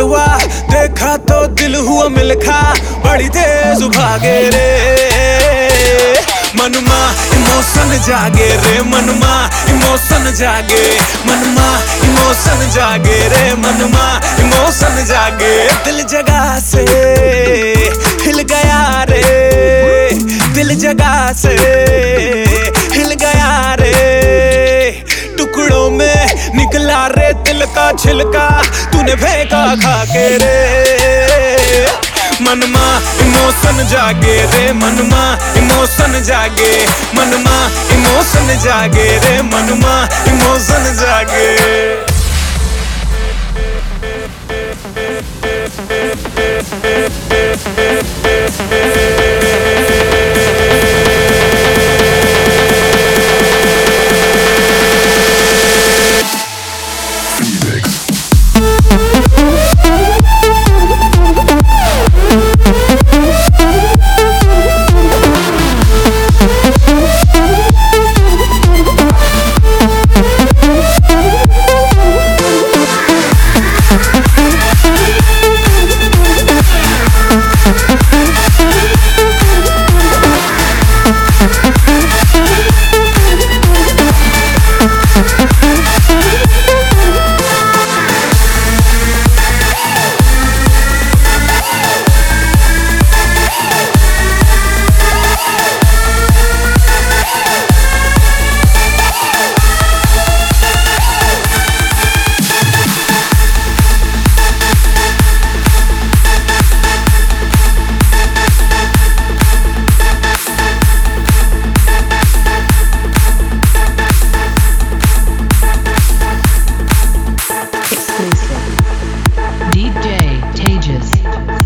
हुआ देखा तो दिल हुआ मिलखा, बड़ी तेज भागे रे मनमा, इमोशन जागे रे मनमा, इमोशन जागे मनमा, इमोशन जागे रे मनमा, इमोशन जागे। दिल जगह से हिल गया रे, दिल जगह से हिल गया रे, टुकड़ों में निकला रे दिल का छिलका, तूने फेंका खा के रे मनमा, इमोशन जागे रे मनमा, इमोशन जागे मनमा, इमोशन जागे रे मनमा, इमोशन जागे। DJ Tejas.